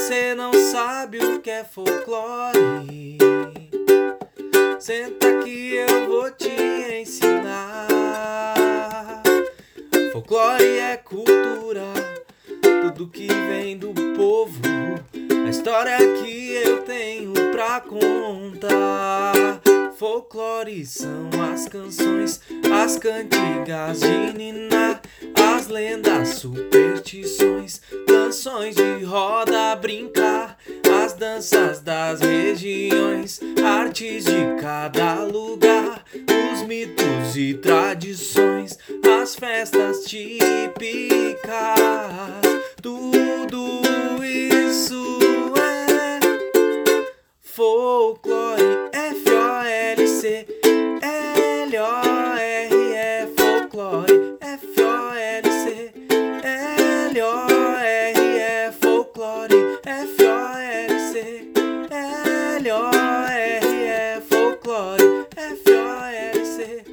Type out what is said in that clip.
você não sabe o que é folclore, senta que eu vou te ensinar. Folclore é cultura, tudo que vem do povo, a história que eu tenho pra contar. Folclore são as canções, as cantigas de ninar, as lendas, superstições, canções de roda brincar, as danças das regiões, artes de cada lugar, os mitos e tradições, as festas típicas. Tudo isso é folclore. F-O-L-C-L-O-R-E, folclore. F-O-L-C-L-O-R-E, folclore. F-O-L-C-L-O-R-E, folclore. F-O-L-C